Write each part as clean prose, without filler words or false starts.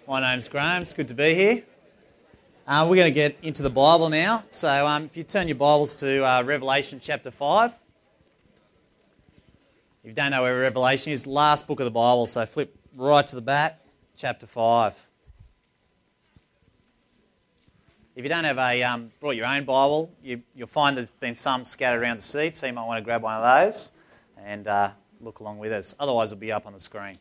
My name's Graham. It's good to be here. We're going to get into the Bible now. So if you turn your Bibles to Revelation chapter 5. If you don't know where Revelation is, last book of the Bible, so flip right to the back, chapter 5. If you don't have brought your own Bible, you'll find there's been some scattered around the seat, so you might want to grab one of those and look along with us. Otherwise, it'll be up on the screen.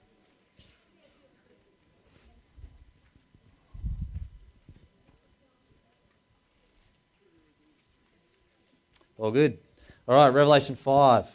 All good. All right, Revelation 5.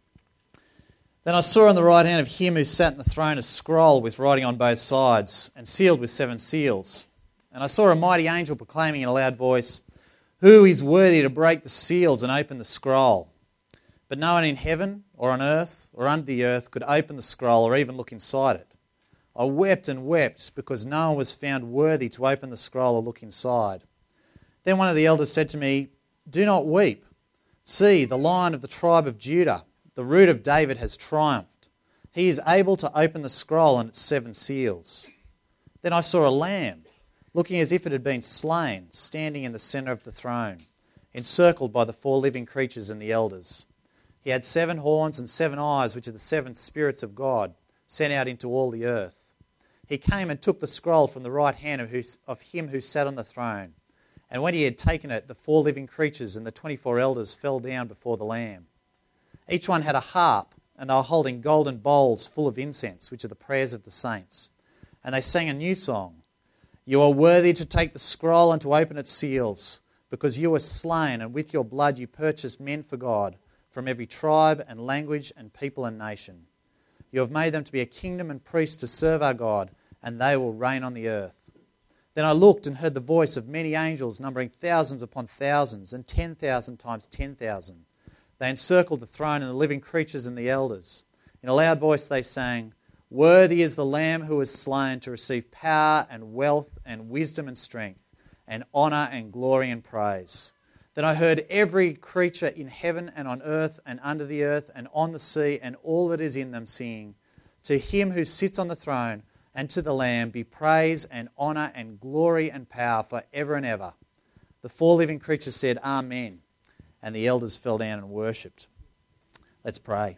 Then I saw on the right hand of him who sat on the throne a scroll with writing on both sides and sealed with 7 seals. And I saw a mighty angel proclaiming in a loud voice, "Who is worthy to break the seals and open the scroll?" But no one in heaven or on earth or under the earth could open the scroll or even look inside it. I wept and wept because no one was found worthy to open the scroll or look inside. Then one of the elders said to me, "Do not weep. See, the Lion of the tribe of Judah, the Root of David, has triumphed. He is able to open the scroll and its 7 seals." Then I saw a lamb, looking as if it had been slain, standing in the centre of the throne, encircled by the 4 living creatures and the elders. He had 7 horns and 7 eyes, which are the 7 spirits of God, sent out into all the earth. He came and took the scroll from the right hand of him who sat on the throne. And when he had taken it, the 4 living creatures and the 24 elders fell down before the Lamb. Each one had a harp, and they were holding golden bowls full of incense, which are the prayers of the saints. And they sang a new song. "You are worthy to take the scroll and to open its seals, because you were slain, and with your blood you purchased men for God from every tribe and language and people and nation. You have made them to be a kingdom and priests to serve our God, and they will reign on the earth." Then I looked and heard the voice of many angels, numbering thousands upon thousands and 10,000 times 10,000. They encircled the throne and the living creatures and the elders. In a loud voice they sang, "Worthy is the Lamb who was slain to receive power and wealth and wisdom and strength and honour and glory and praise." Then I heard every creature in heaven and on earth and under the earth and on the sea and all that is in them singing, "To him who sits on the throne and to the Lamb be praise and honour and glory and power for ever and ever." The 4 living creatures said, "Amen." And the elders fell down and worshipped. Let's pray.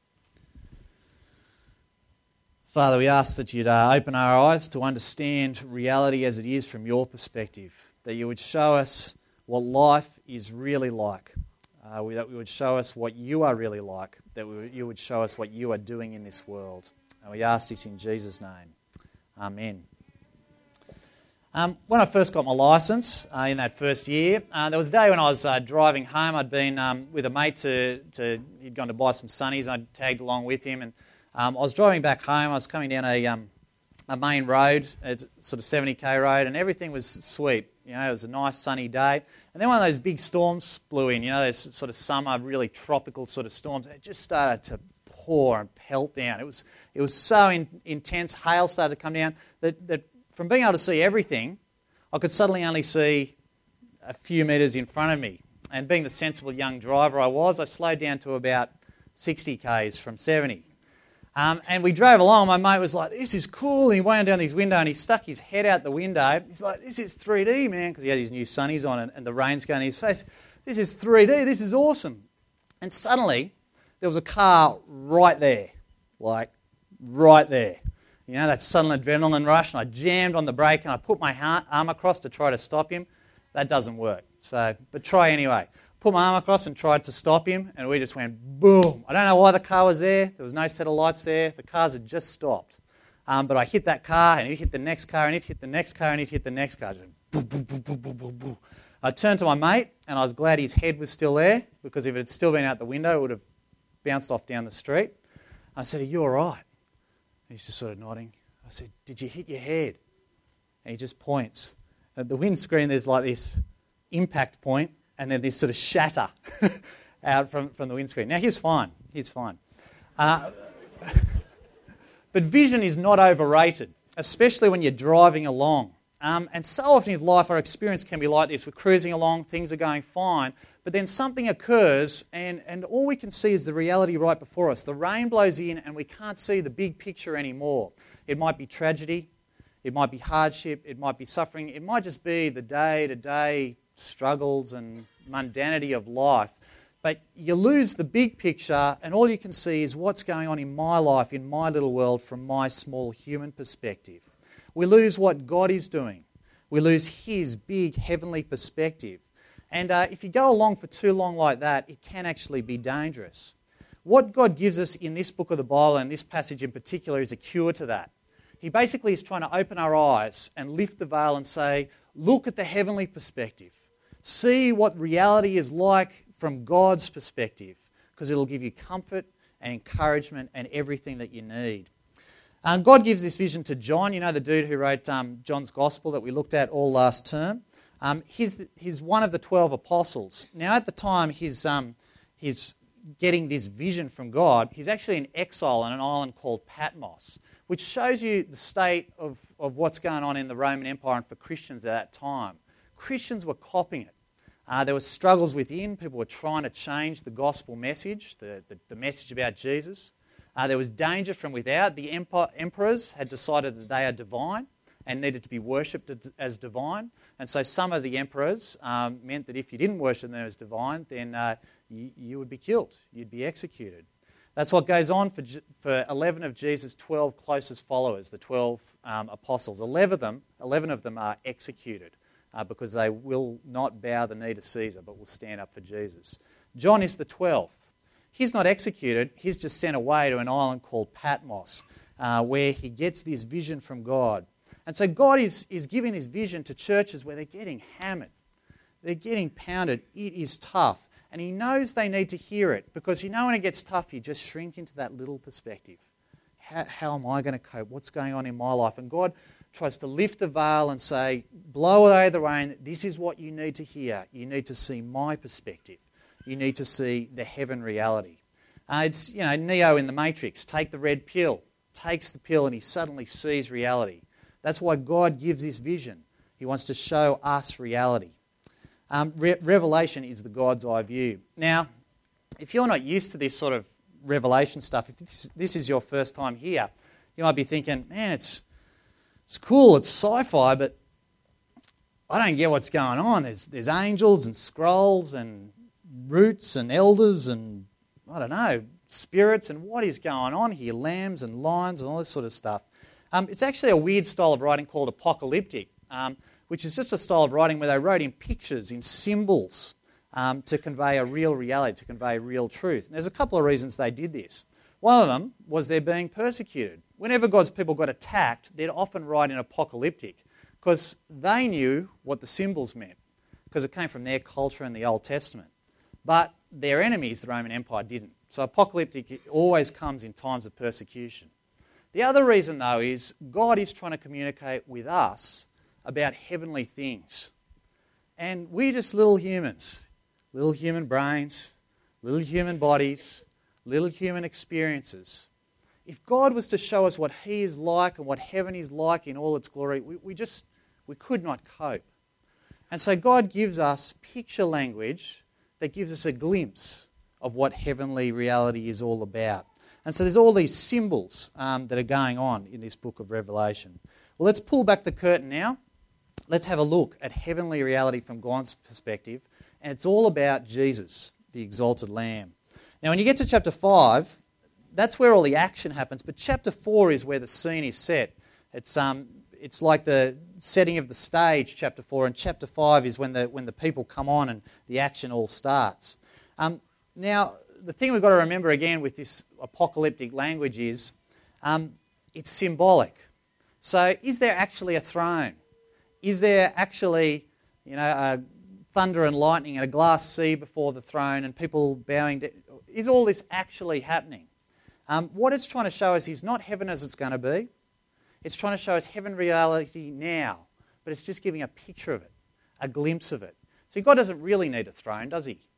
Father, we ask that you'd open our eyes to understand reality as it is from your perspective, that you would show us what life is really like, that we would show us what you are really like, that you would show us what you are doing in this world. And we ask this in Jesus' name. Amen. When I first got my licence in that first year, there was a day when I was driving home. I'd been with a mate he'd gone to buy some sunnies, and I'd tagged along with him. And I was driving back home. I was coming down a main road, it's sort of 70k road, and everything was sweet. You know, it was a nice sunny day. And then one of those big storms blew in, you know, those sort of summer, really tropical sort of storms. And it just started to pour and pelt down. It was so intense. Hail started to come down that from being able to see everything, I could suddenly only see a few metres in front of me. And being the sensible young driver I was, I slowed down to about 60 k's from 70. And we drove along. My mate was like, "This is cool." And he wound down his window and he stuck his head out the window. He's like, "This is 3D, man," because he had his new sunnies on and the rain's going in his face. "This is 3D. This is awesome." And suddenly, there was a car right there, like right there. You know, that sudden adrenaline rush, and I jammed on the brake and I put my arm across to try to stop him. That doesn't work, but try anyway. Put my arm across and tried to stop him, and we just went boom. I don't know why the car was there. There was no set of lights there. The cars had just stopped. But I hit that car, and it hit the next car, and it hit the next car, and it hit the next car. Just boom, boom, boom, boom, boom, boom, boom. I turned to my mate, and I was glad his head was still there, because if it had still been out the window, it would have bounced off down the street. I said, "Are you all right?" And he's just sort of nodding. I said, "Did you hit your head?" And he just points. At the windscreen, there's like this impact point, and then this sort of shatter out from the windscreen. Now, he's fine. He's fine. But vision is not overrated, especially when you're driving along. And so often in life, our experience can be like this. We're cruising along, things are going fine, but then something occurs, and all we can see is the reality right before us. The rain blows in, and we can't see the big picture anymore. It might be tragedy. It might be hardship. It might be suffering. It might just be the day-to-day struggles and mundanity of life. But you lose the big picture, and all you can see is what's going on in my life, in my little world, from my small human perspective. We lose what God is doing. We lose His big heavenly perspective. And if you go along for too long like that, it can actually be dangerous. What God gives us in this book of the Bible, and this passage in particular, is a cure to that. He basically is trying to open our eyes and lift the veil and say, look at the heavenly perspective. See what reality is like from God's perspective, because it'll give you comfort and encouragement and everything that you need. God gives this vision to John, you know, the dude who wrote John's Gospel that we looked at all last term. He's one of the 12 apostles. Now, at the time he's getting this vision from God, he's actually in exile on an island called Patmos, which shows you the state of what's going on in the Roman Empire and for Christians at that time. Christians were copying it. There were struggles within. People were trying to change the gospel message, the message about Jesus. There was danger from without. The emperors had decided that they are divine and needed to be worshipped as divine. And so some of the emperors meant that if you didn't worship them as divine, then you would be killed. You'd be executed. That's what goes on for 11 of Jesus' 12 closest followers, the 12 apostles. 11 of them are executed because they will not bow the knee to Caesar, but will stand up for Jesus. John is the 12th. He's not executed. He's just sent away to an island called Patmos, where he gets this vision from God. And so God is giving this vision to churches where they're getting hammered. They're getting pounded. It is tough. And he knows they need to hear it, because you know when it gets tough, you just shrink into that little perspective. How am I going to cope? What's going on in my life? And God tries to lift the veil and say, blow away the rain. This is what you need to hear. You need to see my perspective. You need to see the heaven reality. It's, you know, Neo in the Matrix. Take the red pill. Takes the pill and he suddenly sees reality. That's why God gives this vision. He wants to show us reality. Revelation is the God's eye view. Now, if you're not used to this sort of revelation stuff, if this is your first time here, you might be thinking, man, it's cool, it's sci-fi, but I don't get what's going on. There's angels and scrolls and roots and elders and, I don't know, spirits, and what is going on here? Lambs and lions and all this sort of stuff. It's actually a weird style of writing called apocalyptic, which is just a style of writing where they wrote in pictures, in symbols, to convey a real reality, to convey real truth. And there's a couple of reasons they did this. One of them was they're being persecuted. Whenever God's people got attacked, they'd often write in apocalyptic, because they knew what the symbols meant, because it came from their culture in the Old Testament. But their enemies, the Roman Empire, didn't. So apocalyptic always comes in times of persecution. The other reason, though, is God is trying to communicate with us about heavenly things. And we're just little humans, little human brains, little human bodies, little human experiences. If God was to show us what He is like and what heaven is like in all its glory, we could not cope. And so God gives us picture language that gives us a glimpse of what heavenly reality is all about. And so there's all these symbols that are going on in this book of Revelation. Well, let's pull back the curtain now. Let's have a look at heavenly reality from God's perspective. And it's all about Jesus, the exalted Lamb. Now, when you get to chapter 5, that's where all the action happens. But chapter 4 is where the scene is set. It's like the setting of the stage, chapter 4. And chapter 5 is when the people come on and the action all starts. Now, the thing we've got to remember again with this apocalyptic language is it's symbolic. So is there actually a throne? Is there actually, thunder and lightning and a glass sea before the throne and people bowing down? Is all this actually happening? What it's trying to show us is not heaven as it's going to be. It's trying to show us heaven reality now, but it's just giving a picture of it, a glimpse of it. See, God doesn't really need a throne, does He?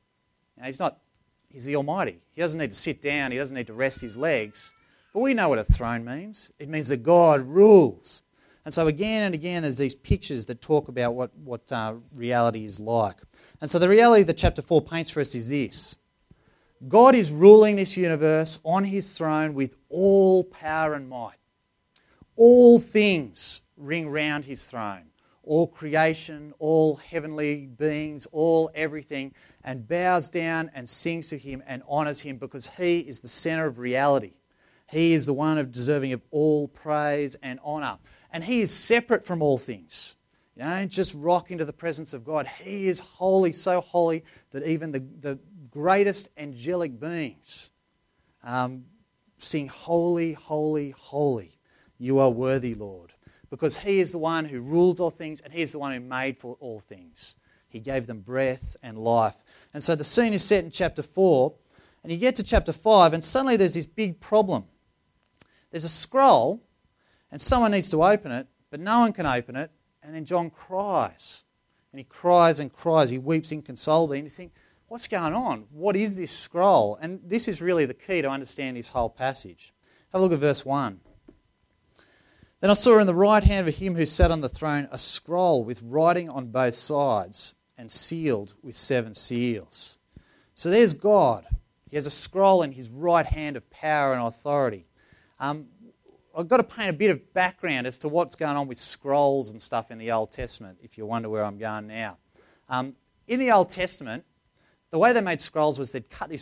He's the Almighty. He doesn't need to sit down. He doesn't need to rest His legs. But we know what a throne means. It means that God rules. And so again and again there's these pictures that talk about what reality is like. And so the reality that chapter 4 paints for us is this. God is ruling this universe on His throne with all power and might. all things ring round his throne. All creation, all heavenly beings, all everything, and bows down and sings to him and honours him because he is the centre of reality. He is the one deserving of all praise and honour. And he is separate from all things. You don't just rock into the presence of God. He is holy, so holy that even the greatest angelic beings sing, holy, holy, holy. You are worthy, Lord. Because he is the one who rules all things and he is the one who made for all things. He gave them breath and life. And so the scene is set in chapter 4, and you get to chapter 5, and suddenly there's this big problem. There's a scroll, and someone needs to open it, but no one can open it, and then John cries. And he cries and cries. He weeps inconsolably, and you think, what's going on? What is this scroll? And this is really the key to understand this whole passage. Have a look at verse 1. Then I saw in the right hand of him who sat on the throne a scroll with writing on both sides and sealed with 7 seals. So there's God. He has a scroll in his right hand of power and authority. I've got to paint a bit of background as to what's going on with scrolls and stuff in the Old Testament, if you wonder where I'm going now. In the Old Testament, the way they made scrolls was they'd cut this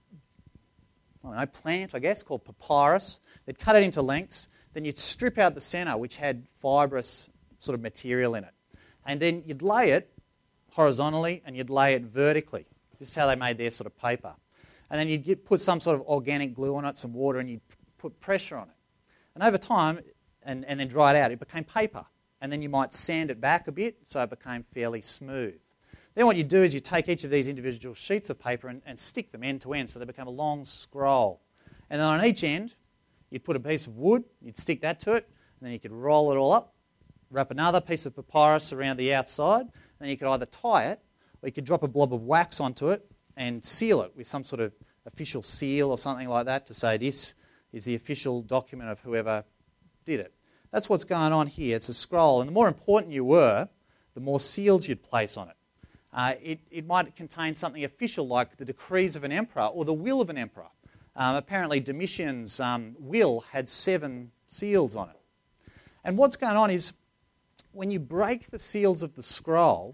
plant, I guess, called papyrus. They'd cut it into lengths. Then you'd strip out the centre, which had fibrous sort of material in it. And then you'd lay it horizontally and you'd lay it vertically. This is how they made their sort of paper. And then you'd put some sort of organic glue on it, some water, and you'd put pressure on it. And over time, and then dry it out, it became paper. And then you might sand it back a bit so it became fairly smooth. Then what you do is you take each of these individual sheets of paper and stick them end to end so they become a long scroll. And then on each end, you'd put a piece of wood, you'd stick that to it, and then you could roll it all up, wrap another piece of papyrus around the outside, and then you could either tie it, or you could drop a blob of wax onto it and seal it with some sort of official seal or something like that to say this is the official document of whoever did it. That's what's going on here. It's a scroll, and the more important you were, the more seals you'd place on it. It might contain something official like the decrees of an emperor or the will of an emperor. Apparently Domitian's will had 7 seals on it. And what's going on is when you break the seals of the scroll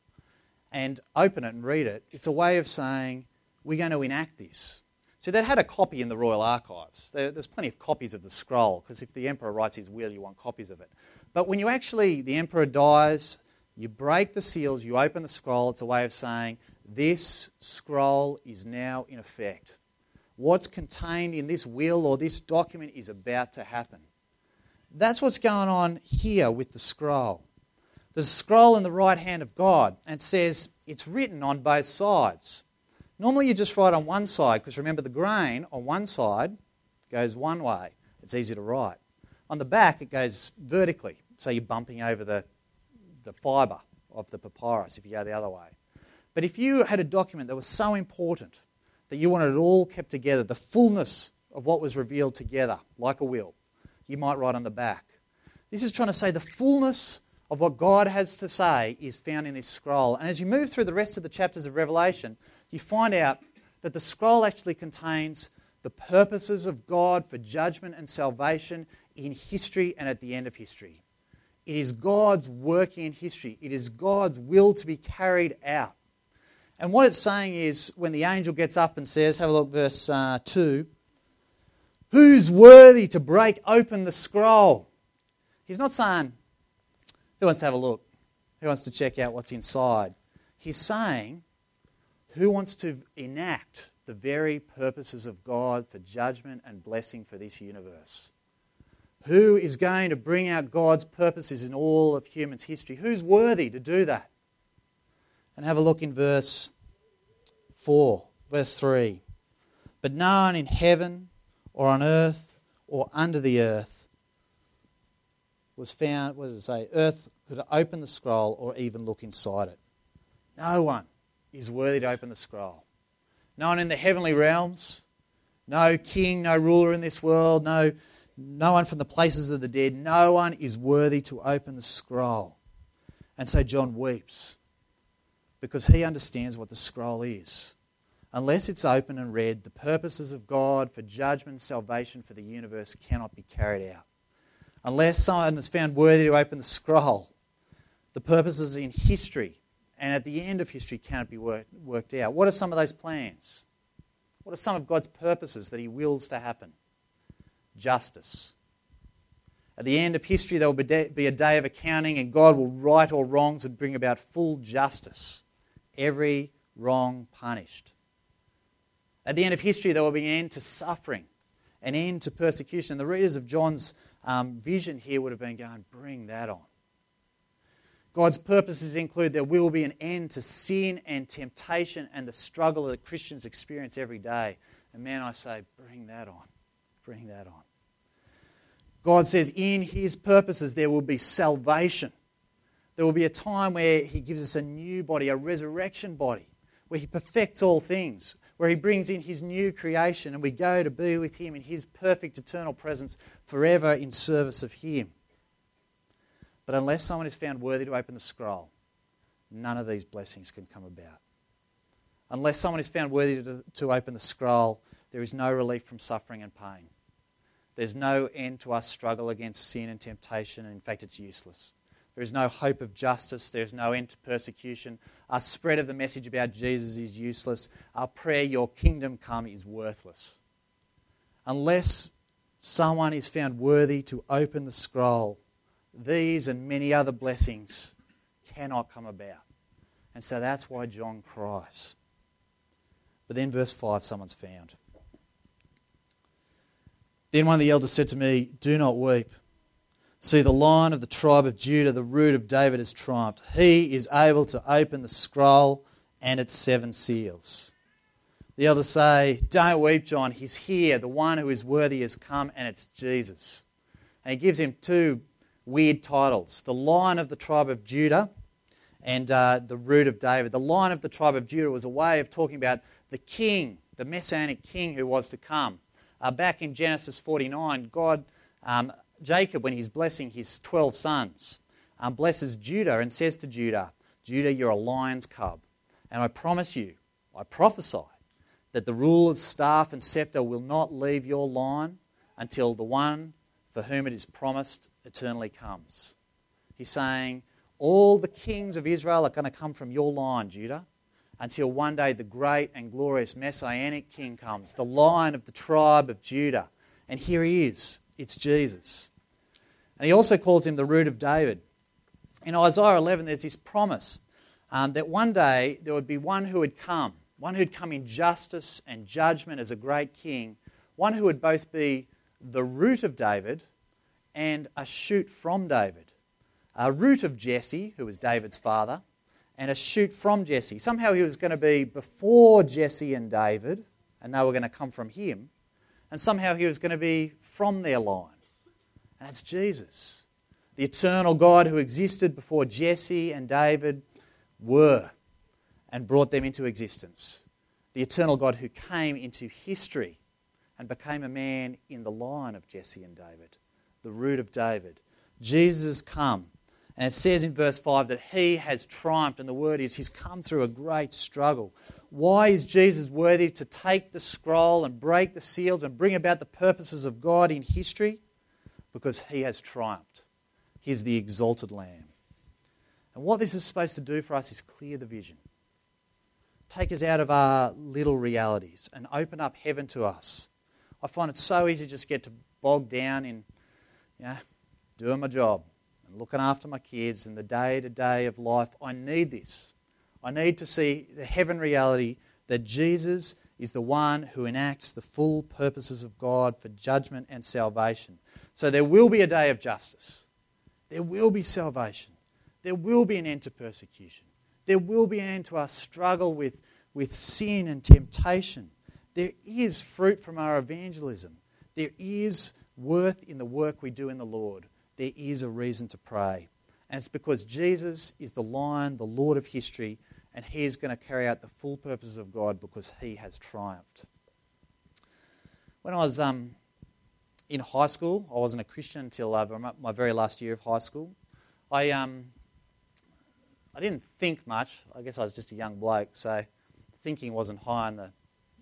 and open it and read it, it's a way of saying, we're going to enact this. So they had a copy in the Royal Archives. There's plenty of copies of the scroll, because if the emperor writes his will, you want copies of it. But when the emperor dies, you break the seals, you open the scroll, it's a way of saying, this scroll is now in effect. What's contained in this will or this document is about to happen. That's what's going on here with the scroll. There's a scroll in the right hand of God, and it says it's written on both sides. Normally you just write on one side, because remember the grain on one side goes one way. It's easy to write. On the back it goes vertically, so you're bumping over the fibre of the papyrus if you go the other way. But if you had a document that was so important that you wanted it all kept together, the fullness of what was revealed together, like a will, you might write on the back. This is trying to say the fullness of what God has to say is found in this scroll. And as you move through the rest of the chapters of Revelation, you find out that the scroll actually contains the purposes of God for judgment and salvation in history and at the end of history. It is God's working in history. It is God's will to be carried out. And what it's saying is, when the angel gets up and says, have a look, verse 2, who's worthy to break open the scroll? He's not saying, who wants to have a look? Who wants to check out what's inside? He's saying, who wants to enact the very purposes of God for judgment and blessing for this universe? Who is going to bring out God's purposes in all of human's history? Who's worthy to do that? And have a look in verse 4, verse 3. But no one in heaven or on earth or under the earth was found, what does it say? Earth could open the scroll or even look inside it. No one is worthy to open the scroll. No one in the heavenly realms, no king, no ruler in this world, no one from the places of the dead, no one is worthy to open the scroll. And so John weeps, because he understands what the scroll is. Unless it's open and read, the purposes of God for judgment and salvation for the universe cannot be carried out. Unless someone is found worthy to open the scroll, the purposes in history and at the end of history cannot be worked out. What are some of those plans? What are some of God's purposes that he wills to happen? Justice. At the end of history, there will be a day of accounting, and God will right all wrongs and bring about full justice. Every wrong punished. At the end of history, there will be an end to suffering, an end to persecution. The readers of John's vision here would have been going, bring that on. God's purposes include there will be an end to sin and temptation and the struggle that Christians experience every day. And man, I say, bring that on. Bring that on. God says in his purposes there will be salvation. There will be a time where he gives us a new body, a resurrection body, where he perfects all things, where he brings in his new creation and we go to be with him in his perfect eternal presence forever in service of him. But unless someone is found worthy to open the scroll, none of these blessings can come about. Unless someone is found worthy to open the scroll, there is no relief from suffering and pain. There's no end to our struggle against sin and temptation, and in fact it's useless. There is no hope of justice. There is no end to persecution. Our spread of the message about Jesus is useless. Our prayer, your kingdom come, is worthless. Unless someone is found worthy to open the scroll, these and many other blessings cannot come about. And so that's why John cries. But then verse 5, someone's found. Then one of the elders said to me, do not weep. See, the Lion of the tribe of Judah, the Root of David, has triumphed. He is able to open the scroll and its 7 seals. The elders say, don't weep, John. He's here. The one who is worthy has come, and it's Jesus. And he gives him 2 weird titles. The Lion of the tribe of Judah and the Root of David. The Lion of the tribe of Judah was a way of talking about the king, the Messianic king who was to come. Back in Genesis 49, Jacob, when he's blessing his 12 sons, blesses Judah and says to Judah, Judah, you're a lion's cub. And I promise you, I prophesy, that the ruler's staff and scepter will not leave your line until the one for whom it is promised eternally comes. He's saying, all the kings of Israel are going to come from your line, Judah, until one day the great and glorious Messianic king comes, the Lion of the tribe of Judah. And here he is. It's Jesus. And he also calls him the Root of David. In Isaiah 11, there's this promise that one day there would be one who would come in justice and judgment as a great king, one who would both be the root of David and a shoot from David. A root of Jesse, who was David's father, and a shoot from Jesse. Somehow he was going to be before Jesse and David, and they were going to come from him, and somehow he was going to be from their line. And that's Jesus, the eternal God who existed before Jesse and David were and brought them into existence. The eternal God who came into history and became a man in the line of Jesse and David, the root of David. Jesus has come, and it says in verse 5 that he has triumphed, and the word is he's come through a great struggle. Why is Jesus worthy to take the scroll and break the seals and bring about the purposes of God in history? Because he has triumphed. He's the exalted Lamb. And what this is supposed to do for us is clear the vision. Take us out of our little realities and open up heaven to us. I find it so easy to just get bogged down in doing my job and looking after my kids and the day-to-day of life. I need this. I need to see the heaven reality that Jesus is the one who enacts the full purposes of God for judgment and salvation. So there will be a day of justice. There will be salvation. There will be an end to persecution. There will be an end to our struggle with sin and temptation. There is fruit from our evangelism. There is worth in the work we do in the Lord. There is a reason to pray. And it's because Jesus is the Lion, the Lord of history, and he is going to carry out the full purposes of God because he has triumphed. When I was in high school, I wasn't a Christian until my very last year of high school. I didn't think much. I guess I was just a young bloke, so thinking wasn't high on the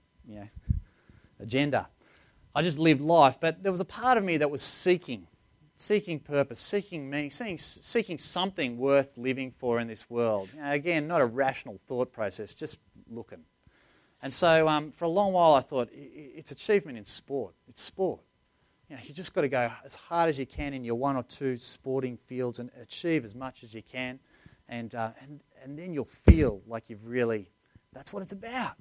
agenda. I just lived life, but there was a part of me that was seeking seeking purpose, seeking meaning, seeking something worth living for in this world. Again, not a rational thought process, just looking. And so for a long while I thought, it's achievement in sport. It's sport. You just got to go as hard as you can in your one or two sporting fields and achieve as much as you can. And then you'll feel like you've really, that's what it's about.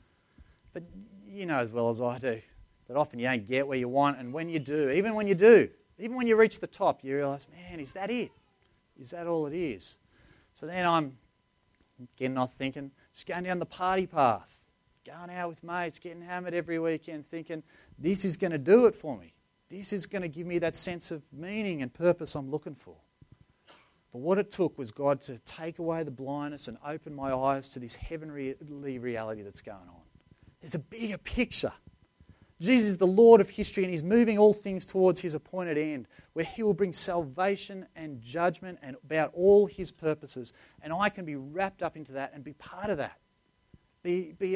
But you know as well as I do, that often you don't get where you want, and when you do, even when you reach the top, you realise, man, is that it? Is that all it is? So then I'm getting off thinking, just going down the party path, going out with mates, getting hammered every weekend, thinking, this is going to do it for me. This is going to give me that sense of meaning and purpose I'm looking for. But what it took was God to take away the blindness and open my eyes to this heavenly reality that's going on. There's a bigger picture. Jesus is the Lord of history, and he's moving all things towards his appointed end, where he will bring salvation and judgment and about all his purposes. And I can be wrapped up into that and be part of that. Be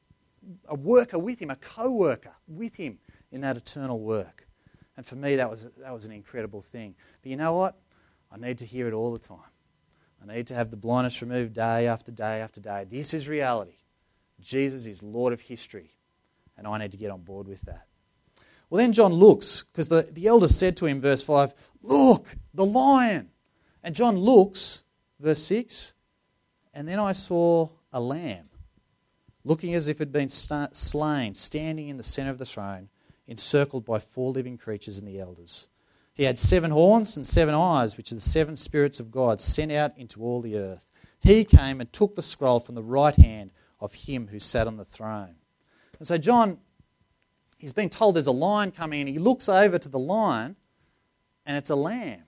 a worker with him, a co-worker with him in that eternal work. And for me, that was an incredible thing. But you know what? I need to hear it all the time. I need to have the blindness removed day after day after day. This is reality. Jesus is Lord of history, and I need to get on board with that. Well, then John looks, because the elders said to him, verse 5, look, the lion. And John looks, verse 6, and then I saw a lamb, looking as if it had been slain, standing in the centre of the throne, encircled by 4 living creatures and the elders. He had 7 horns and 7 eyes, which are the 7 spirits of God sent out into all the earth. He came and took the scroll from the right hand of him who sat on the throne. And so John, he's been told there's a lion coming, and he looks over to the lion, and it's a lamb.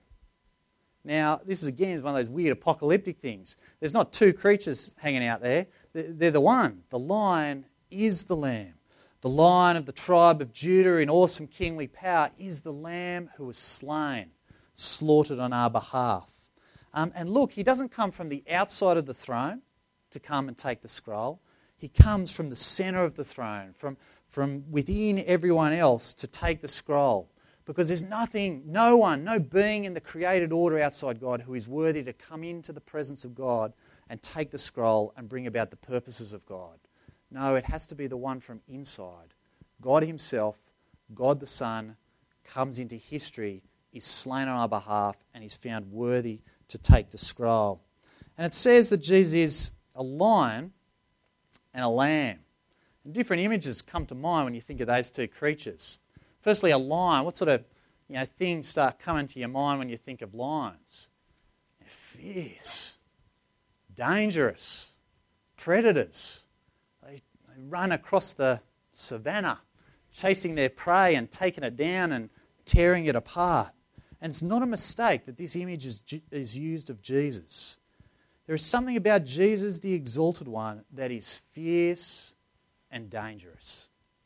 Now, this is again one of those weird apocalyptic things. There's not 2 creatures hanging out there. They're the one. The lion is the lamb. The Lion of the tribe of Judah in awesome kingly power is the Lamb who was slain, slaughtered on our behalf. And look, he doesn't come from the outside of the throne to come and take the scroll. He comes from the centre of the throne, from within everyone else to take the scroll. Because there's no being in the created order outside God who is worthy to come into the presence of God and take the scroll and bring about the purposes of God. No, it has to be the one from inside. God himself, God the Son, comes into history, is slain on our behalf, and is found worthy to take the scroll. And it says that Jesus is a lion and a lamb. And different images come to mind when you think of those 2 creatures. Firstly, a lion. What sort of things start coming to your mind when you think of lions? They're fierce, dangerous, predators. They run across the savannah, chasing their prey and taking it down and tearing it apart. And it's not a mistake that this image is used of Jesus. There is something about Jesus, the exalted one, that is fierce and dangerous.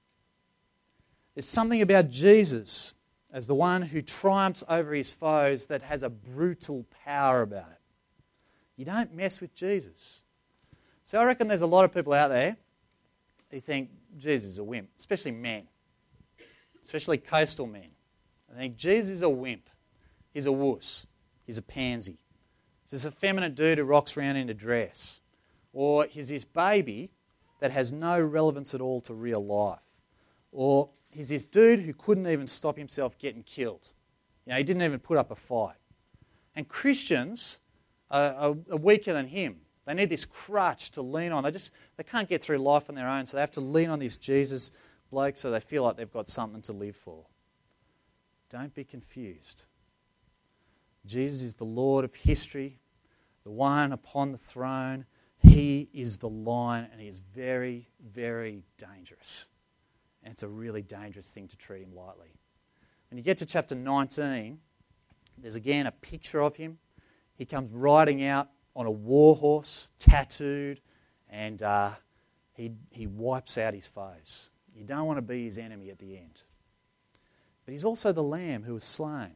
There's something about Jesus as the one who triumphs over his foes that has a brutal power about it. You don't mess with Jesus. So I reckon there's a lot of people out there who think Jesus is a wimp, especially men, especially coastal men. I think Jesus is a wimp. He's a wuss. He's a pansy. He's this effeminate dude who rocks around in a dress. Or he's this baby that has no relevance at all to real life. Or he's this dude who couldn't even stop himself getting killed. He didn't even put up a fight. And Christians are weaker than him. They need this crutch to lean on. They can't get through life on their own, so they have to lean on this Jesus bloke so they feel like they've got something to live for. Don't be confused. Jesus is the Lord of history, the one upon the throne. He is the lion, and he is very, very dangerous. And it's a really dangerous thing to treat him lightly. When you get to chapter 19, there's again a picture of him. He comes riding out on a war horse, tattooed, and he wipes out his foes. You don't want to be his enemy at the end. But he's also the lamb who was slain.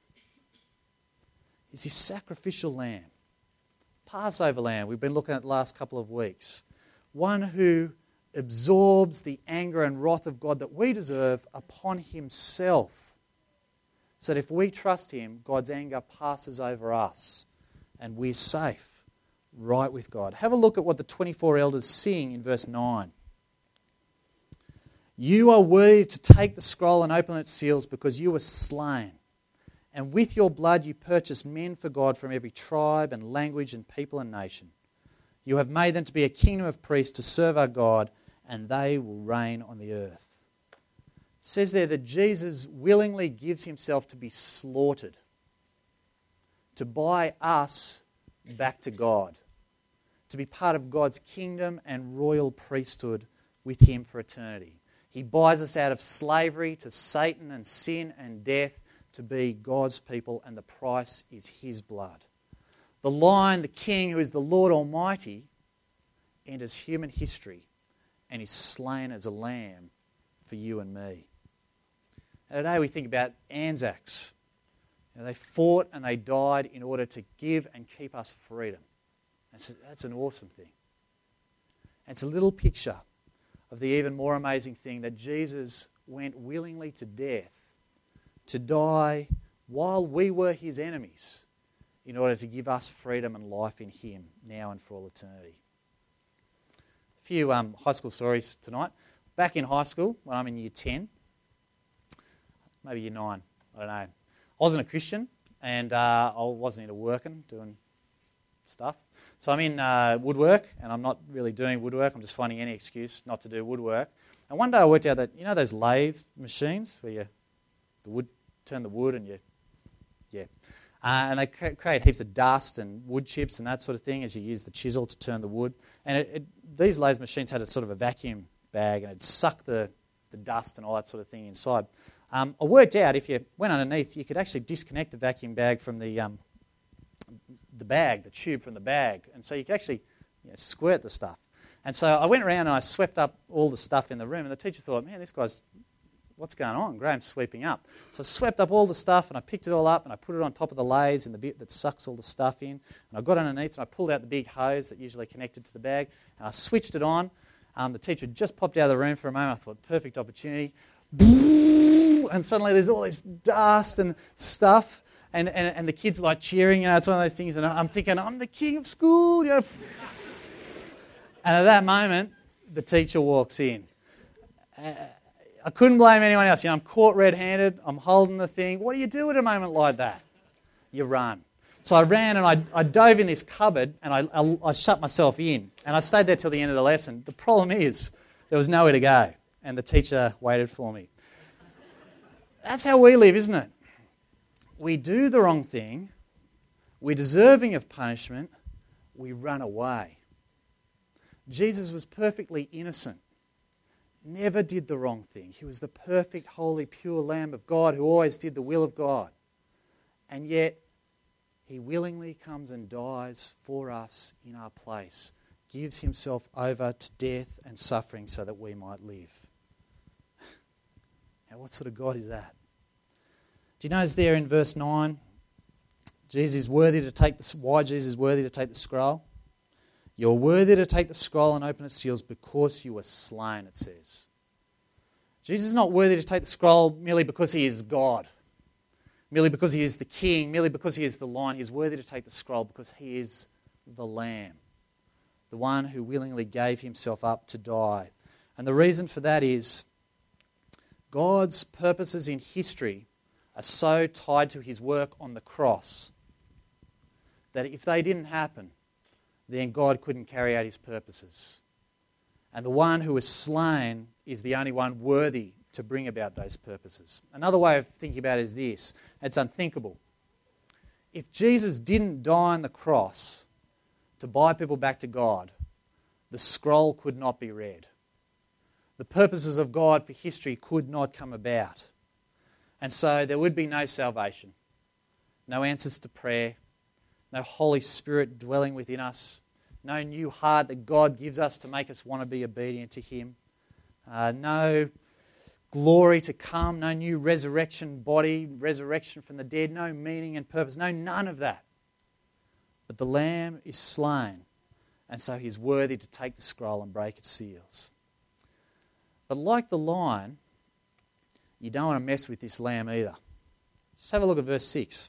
He's his sacrificial lamb. Passover lamb we've been looking at the last couple of weeks. One who absorbs the anger and wrath of God that we deserve upon himself, so that if we trust him, God's anger passes over us and we're safe right with God. Have a look at what the 24 elders sing in verse 9. You are worthy to take the scroll and open its seals because you were slain. And with your blood you purchased men for God from every tribe and language and people and nation. You have made them to be a kingdom of priests to serve our God, and they will reign on the earth. It says there that Jesus willingly gives himself to be slaughtered, to buy us back to God, to be part of God's kingdom and royal priesthood with him for eternity. He buys us out of slavery to Satan and sin and death to be God's people, and the price is his blood. The Lion, the King, who is the Lord Almighty, enters human history and is slain as a lamb for you and me. And today we think about Anzacs. They fought and they died in order to give and keep us freedom. That's an awesome thing. And it's a little picture of the even more amazing thing that Jesus went willingly to death to die while we were his enemies in order to give us freedom and life in him now and for all eternity. A few high school stories tonight. Back in high school, when I'm in year 10, maybe year 9, I don't know. I wasn't a Christian and I wasn't into working, doing stuff. So I'm in woodwork, and I'm not really doing woodwork. I'm just finding any excuse not to do woodwork. And one day I worked out that, you know those lathe machines where turn the wood and and they create heaps of dust and wood chips and that sort of thing as you use the chisel to turn the wood. And these lathe machines had a sort of a vacuum bag, and it'd suck the dust and all that sort of thing inside. I worked out if you went underneath, you could actually disconnect the vacuum bag from the bag, the tube from the bag, and so you could actually squirt the stuff. And so I went around and I swept up all the stuff in the room, and the teacher thought, man, this guy's, what's going on? Graham's sweeping up. So I swept up all the stuff and I picked it all up and I put it on top of the lathe in the bit that sucks all the stuff in, and I got underneath and I pulled out the big hose that usually connected to the bag, and I switched it on. The teacher just popped out of the room for a moment. I thought, perfect opportunity. And suddenly there's all this dust and stuff. And the kids are like cheering, it's one of those things, and I'm thinking, I'm the king of school, And at that moment, the teacher walks in. I couldn't blame anyone else. I'm caught red-handed, I'm holding the thing. What do you do at a moment like that? You run. So I ran and I dove in this cupboard and I shut myself in. And I stayed there till the end of the lesson. The problem is, there was nowhere to go, and the teacher waited for me. That's how we live, isn't it? We do the wrong thing, we're deserving of punishment, we run away. Jesus was perfectly innocent, never did the wrong thing. He was the perfect, holy, pure Lamb of God who always did the will of God. And yet, he willingly comes and dies for us in our place, gives himself over to death and suffering so that we might live. Now, what sort of God is that? Do you notice there in verse 9, why Jesus is worthy to take the scroll? You're worthy to take the scroll and open its seals because you were slain, it says. Jesus is not worthy to take the scroll merely because he is God, merely because he is the King, merely because he is the Lion. He is worthy to take the scroll because he is the Lamb, the one who willingly gave himself up to die. And the reason for that is God's purposes in history are so tied to his work on the cross that if they didn't happen, then God couldn't carry out his purposes. And the one who was slain is the only one worthy to bring about those purposes. Another way of thinking about it is this: it's unthinkable. If Jesus didn't die on the cross to buy people back to God, the scroll could not be read. The purposes of God for history could not come about. And so there would be no salvation, no answers to prayer, no Holy Spirit dwelling within us, no new heart that God gives us to make us want to be obedient to him, no glory to come, no new resurrection body, resurrection from the dead, no meaning and purpose, no, none of that. But the Lamb is slain, and so he's worthy to take the scroll and break its seals. But like the lion, you don't want to mess with this lamb either. Just have a look at verse 6.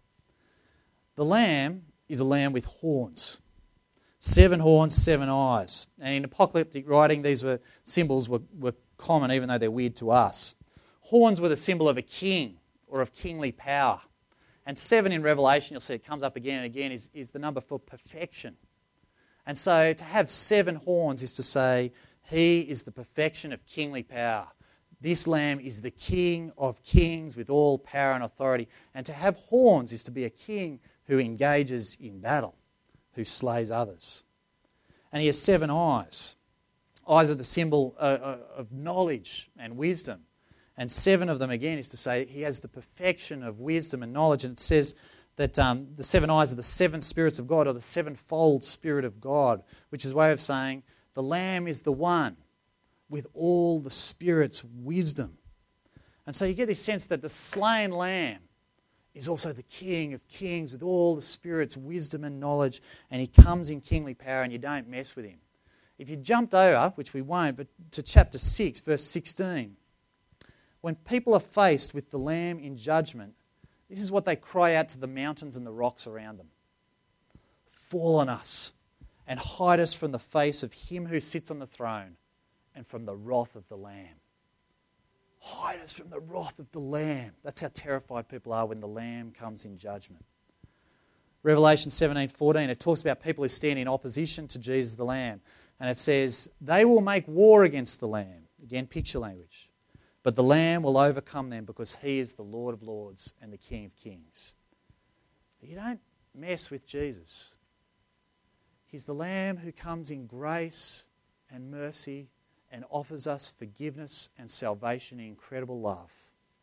The lamb is a lamb with horns. 7 horns, 7 eyes. And in apocalyptic writing, these symbols were common, even though they're weird to us. Horns were the symbol of a king or of kingly power. And 7 in Revelation, you'll see it comes up again and again, is the number for perfection. And so to have 7 horns is to say he is the perfection of kingly power. This lamb is the king of kings with all power and authority. And to have horns is to be a king who engages in battle, who slays others. And he has 7 eyes. Eyes are the symbol of knowledge and wisdom. And 7 of them, again, is to say he has the perfection of wisdom and knowledge. And it says that the 7 eyes are the 7 spirits of God, or the 7-fold Spirit of God, which is a way of saying the Lamb is the one with all the Spirit's wisdom. And so you get this sense that the slain Lamb is also the King of kings with all the Spirit's wisdom and knowledge, and he comes in kingly power and you don't mess with him. If you jumped over, which we won't, but to chapter 6, verse 16, when people are faced with the Lamb in judgment, this is what they cry out to the mountains and the rocks around them. Fall on us and hide us from the face of him who sits on the throne and from the wrath of the Lamb. Hide us from the wrath of the Lamb. That's how terrified people are when the Lamb comes in judgment. Revelation 17:14, it talks about people who stand in opposition to Jesus the Lamb. And it says, they will make war against the Lamb. Again, picture language. But the Lamb will overcome them because he is the Lord of lords and the King of kings. You don't mess with Jesus. He's the Lamb who comes in grace and mercy and offers us forgiveness and salvation in incredible love.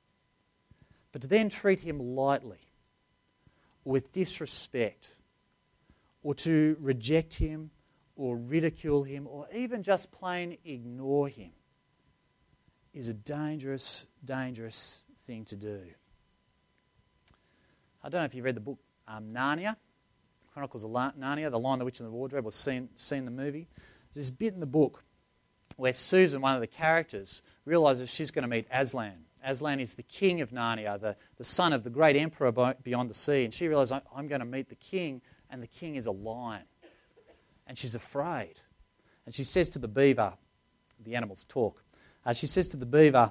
But to then treat him lightly, or with disrespect, or to reject him, or ridicule him, or even just plain ignore him, is a dangerous, dangerous thing to do. I don't know if you've read the book Narnia, Chronicles of Narnia, The Lion, the Witch and the Wardrobe, or seen the movie. There's a bit in the book where Susan, one of the characters, realises she's going to meet Aslan. Aslan is the king of Narnia, the son of the great emperor beyond the sea. And she realises, I'm going to meet the king, and the king is a lion. And she's afraid. And she says to the beaver, the animals talk, she says to the beaver,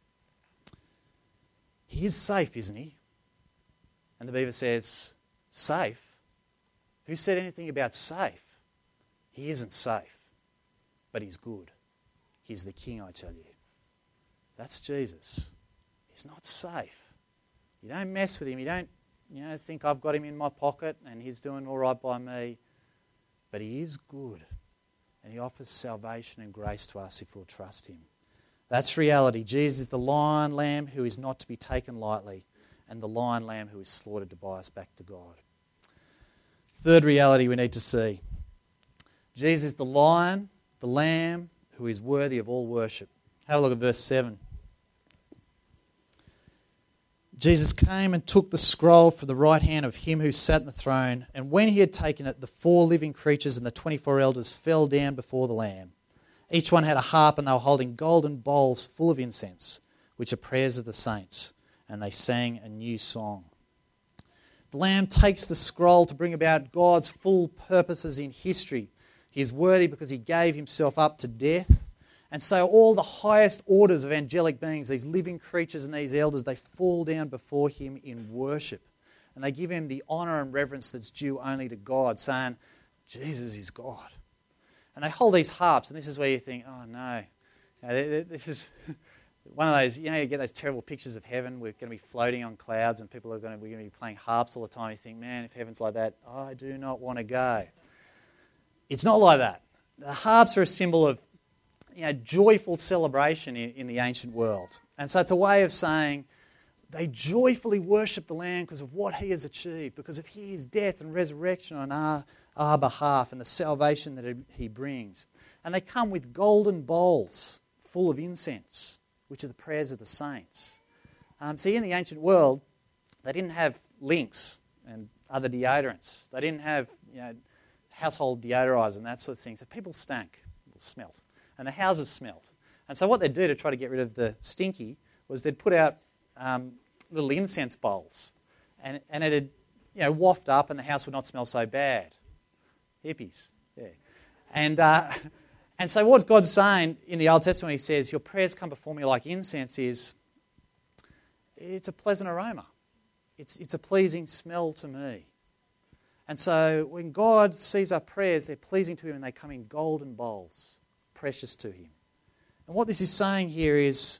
he is safe, isn't he? And the beaver says, safe? Who said anything about safe? He isn't safe, but he's good. He's the king, I tell you. That's Jesus. He's not safe. You don't mess with him. You don't think I've got him in my pocket and he's doing all right by me. But he is good. And he offers salvation and grace to us if we'll trust him. That's reality. Jesus is the lion lamb who is not to be taken lightly, and the lion lamb who is slaughtered to buy us back to God. Third reality we need to see. Jesus is the lion, the lamb, who is worthy of all worship. Have a look at verse 7. Jesus came and took the scroll from the right hand of him who sat on the throne, and when he had taken it, the 4 living creatures and the 24 elders fell down before the Lamb. Each one had a harp, and they were holding golden bowls full of incense, which are prayers of the saints, and they sang a new song. The Lamb takes the scroll to bring about God's full purposes in history. He is worthy because he gave himself up to death. And so all the highest orders of angelic beings, these living creatures and these elders, they fall down before him in worship. And they give him the honour and reverence that's due only to God, saying, Jesus is God. And they hold these harps, and this is where you think, oh no. This is one of those, you get those terrible pictures of heaven. We're going to be floating on clouds and we're going to be playing harps all the time. You think, man, if heaven's like that, I do not want to go. It's not like that. The harps are a symbol of joyful celebration in the ancient world. And so it's a way of saying they joyfully worship the Lamb because of what he has achieved, because of his death and resurrection on our behalf and the salvation that he brings. And they come with golden bowls full of incense, which are the prayers of the saints. See, in the ancient world, they didn't have Lynx and other deodorants. They didn't have household deodorizers and that sort of thing. So people stank, smelt. And the houses smelt. And so what they'd do to try to get rid of the stinky was they'd put out little incense bowls. And it'd waft up and the house would not smell so bad. Hippies, yeah. And so what God's saying in the Old Testament, he says, your prayers come before me like incense is, it's a pleasant aroma. It's a pleasing smell to me. And so when God sees our prayers, they're pleasing to him and they come in golden bowls, precious to him. And what this is saying here is,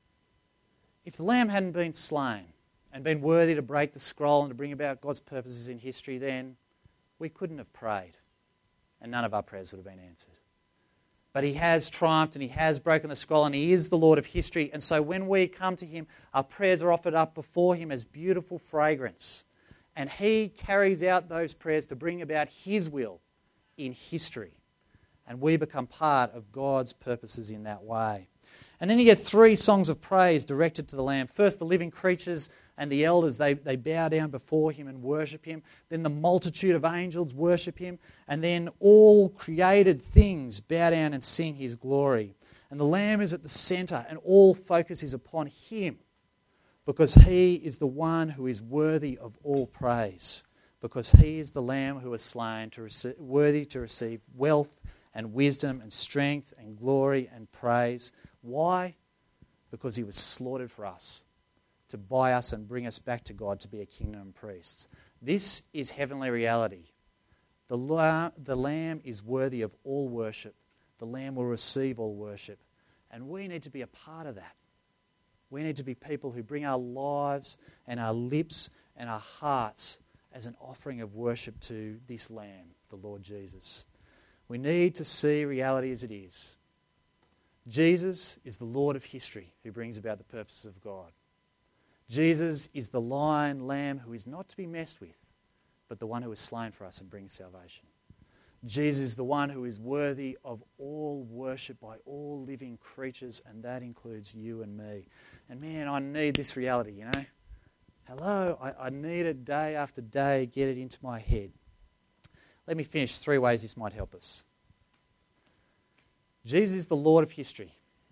if the Lamb hadn't been slain and been worthy to break the scroll and to bring about God's purposes in history, then we couldn't have prayed and none of our prayers would have been answered. But he has triumphed and he has broken the scroll and he is the Lord of history. And so when we come to him, our prayers are offered up before him as beautiful fragrance. And he carries out those prayers to bring about his will in history. And we become part of God's purposes in that way. And then you get 3 songs of praise directed to the Lamb. First, the living creatures and the elders, they bow down before him and worship him. Then the multitude of angels worship him. And then all created things bow down and sing his glory. And the Lamb is at the centre and all focus is upon him, because he is the one who is worthy of all praise, because he is the Lamb who was slain, worthy to receive wealth and wisdom and strength and glory and praise. Why? Because he was slaughtered for us, to buy us and bring us back to God to be a kingdom and priests. This is heavenly reality. The Lamb is worthy of all worship. The Lamb will receive all worship. And we need to be a part of that. We need to be people who bring our lives and our lips and our hearts as an offering of worship to this Lamb, the Lord Jesus. We need to see reality as it is. Jesus is the Lord of history who brings about the purposes of God. Jesus is the lion lamb who is not to be messed with, but the one who is slain for us and brings salvation. Jesus is the one who is worthy of all worship by all living creatures, and that includes you and me. And man, I need this reality, you know. Hello, I need it day after day, get it into my head. Let me finish 3 ways this might help us. Jesus is the Lord of history.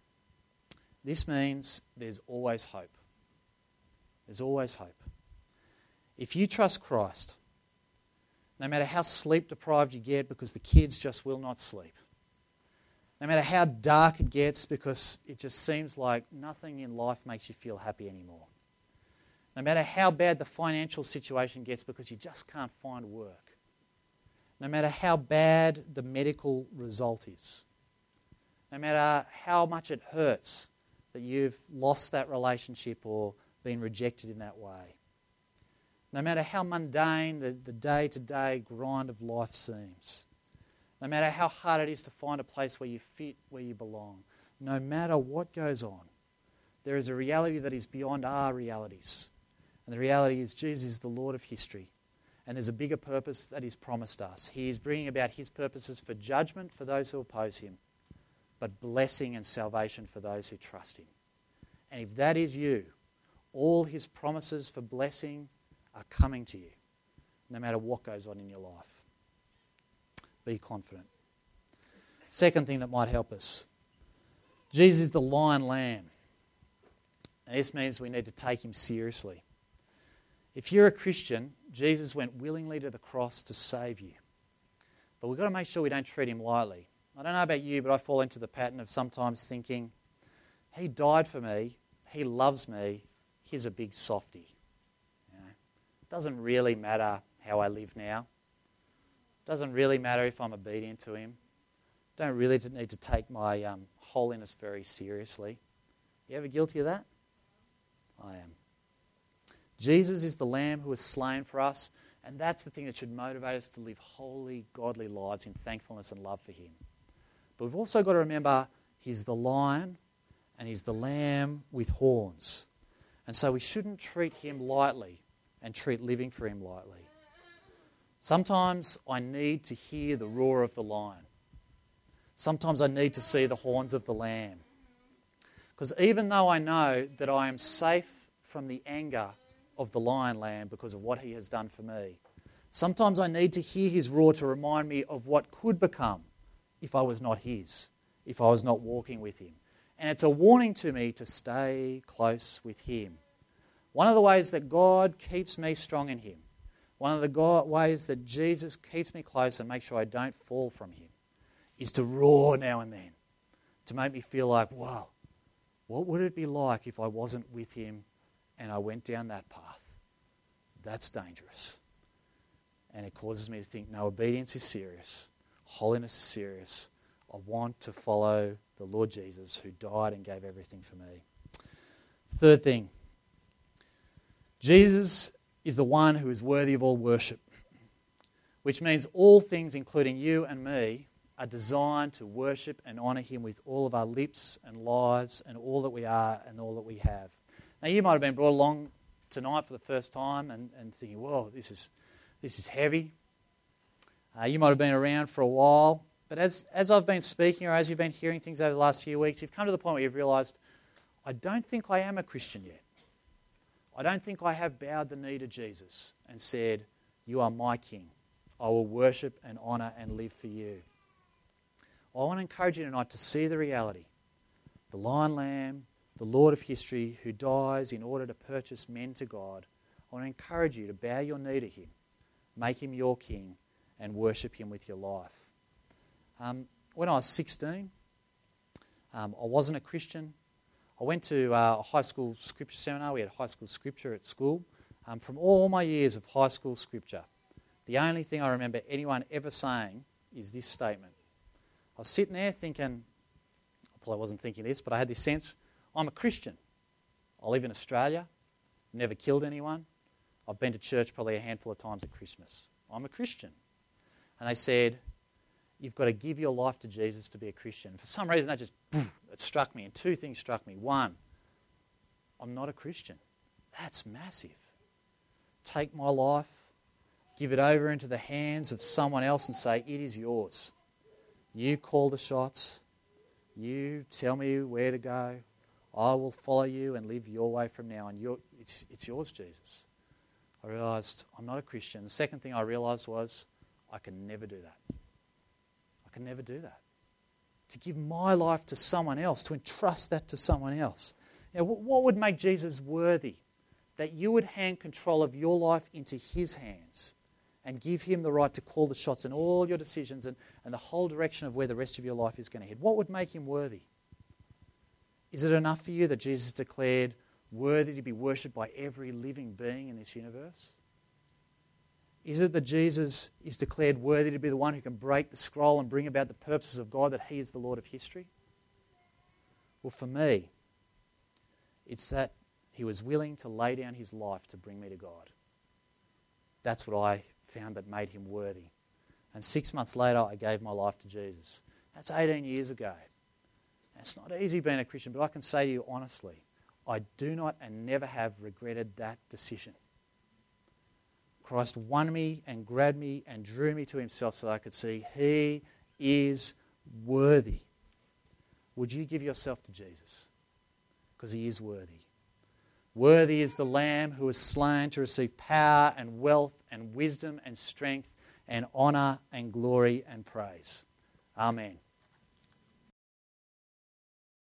This means there's always hope. There's always hope. If you trust Christ, no matter how sleep deprived you get because the kids just will not sleep, no matter how dark it gets because it just seems like nothing in life makes you feel happy anymore, no matter how bad the financial situation gets because you just can't find work, no matter how bad the medical result is, no matter how much it hurts that you've lost that relationship or been rejected in that way, no matter how mundane the day-to-day grind of life seems, no matter how hard it is to find a place where you fit, where you belong, no matter what goes on, there is a reality that is beyond our realities. And the reality is Jesus is the Lord of history. And there's a bigger purpose that He's promised us. He is bringing about His purposes for judgment for those who oppose Him, but blessing and salvation for those who trust Him. And if that is you, all His promises for blessing are coming to you, no matter what goes on in your life. Be confident. Second thing that might help us. Jesus is the lion lamb. And this means we need to take Him seriously. If you're a Christian, Jesus went willingly to the cross to save you. But we've got to make sure we don't treat Him lightly. I don't know about you, but I fall into the pattern of sometimes thinking, He died for me, He loves me, He's a big softie. It doesn't really matter how I live now. It doesn't really matter if I'm obedient to Him. Don't really need to take my holiness very seriously. You ever guilty of that? I am. Jesus is the Lamb who was slain for us, and that's the thing that should motivate us to live holy, godly lives in thankfulness and love for Him. But we've also got to remember He's the lion and He's the lamb with horns. And so we shouldn't treat Him lightly and treat living for Him lightly. Sometimes I need to hear the roar of the lion. Sometimes I need to see the horns of the lamb. Because even though I know that I am safe from the anger of the lion lamb because of what He has done for me, sometimes I need to hear His roar to remind me of what could become if I was not His, if I was not walking with Him. And it's a warning to me to stay close with Him. One of the ways that God keeps me strong in him, one of the ways that Jesus keeps me close and makes sure I don't fall from him, is to roar now and then, to make me feel like, wow, what would it be like if I wasn't with him and I went down that path? That's dangerous. And it causes me to think, no, obedience is serious. Holiness is serious. I want to follow the Lord Jesus who died and gave everything for me. Third thing, Jesus is the one who is worthy of all worship, which means all things, including you and me, are designed to worship and honour him with all of our lips and lives and all that we are and all that we have. Now, you might have been brought along tonight for the first time and thinking, whoa, this is heavy. You might have been around for a while, but as I've been speaking or as you've been hearing things over the last few weeks, you've come to the point where you've realised, I don't think I am a Christian yet. I don't think I have bowed the knee to Jesus and said, you are my King. I will worship and honour and live for you. I want to encourage you tonight to see the reality. The Lion Lamb, the Lord of history, who dies in order to purchase men to God. I want to encourage you to bow your knee to him, make him your King, and worship him with your life. When I was 16, I wasn't a Christian. I went to a high school scripture seminar. We had high school scripture at school. From all my years of high school scripture, the only thing I remember anyone ever saying is this statement. I was sitting there thinking, I probably wasn't thinking this, but I had this sense, I'm a Christian. I live in Australia, never killed anyone. I've been to church probably a handful of times at Christmas. I'm a Christian. And they said, you've got to give your life to Jesus to be a Christian. And for some reason, that just, it struck me. And two things struck me. One, I'm not a Christian. That's massive. Take my life, give it over into the hands of someone else and say, it is yours. You call the shots. You tell me where to go. I will follow you and live your way from now on. It's yours, Jesus. I realised I'm not a Christian. The second thing I realised was I can never do that. I can never do that. To give my life to someone else, to entrust that to someone else. You know, what would make Jesus worthy? That you would hand control of your life into his hands and give him the right to call the shots in all your decisions and the whole direction of where the rest of your life is going to head. What would make him worthy? Is it enough for you that Jesus declared worthy to be worshipped by every living being in this universe? Is it that Jesus is declared worthy to be the one who can break the scroll and bring about the purposes of God, that he is the Lord of history? Well, for me, it's that he was willing to lay down his life to bring me to God. That's what I found that made him worthy. And 6 months later, I gave my life to Jesus. That's 18 years ago. And it's not easy being a Christian, but I can say to you honestly, I do not and never have regretted that decision. Christ won me and grabbed me and drew me to himself so that I could see he is worthy. Would you give yourself to Jesus? Because he is worthy. Worthy is the Lamb who was slain to receive power and wealth and wisdom and strength and honour and glory and praise. Amen.